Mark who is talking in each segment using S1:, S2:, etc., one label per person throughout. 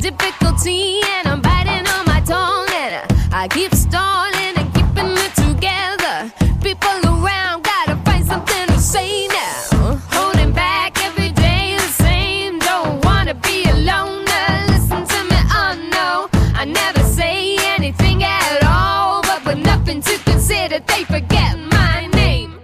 S1: difficulty, and I'm biting on my tongue, and I keep stalling and keeping it together. People around gotta find something to say now. Holding back every day the same. Don't wanna be alone. Listen to me, oh no. I never say anything at all, but with nothing to consider, they forget my name.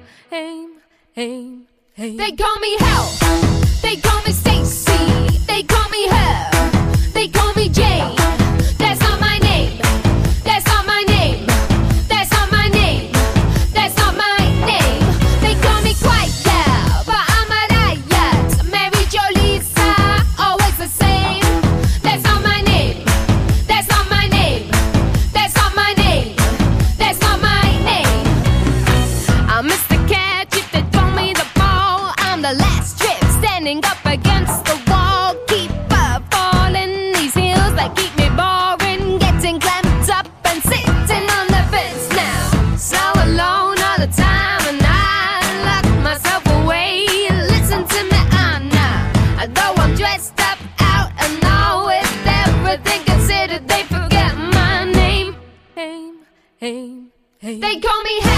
S1: They call me Hell. They call me Stacy. They call me her. They call me Jane. That's not my name. That's not my name. That's not my name. That's not my name. They call me Quiet Girl, but I'm a riot. Mary Jo Lisa, always the same. That's not my name. That's not my name. That's not my name. That's not my name. I'm Mr. Catch if they throw me the ball. I'm the last strip standing up against the wall. Keep falling these hills that keep me boring. Getting clamped up and sitting on the fence now. So alone all the time, and I lock myself away. Listen to me, I'm not. Though I'm dressed up out and all with everything considered, they forget my name. They call me Hell.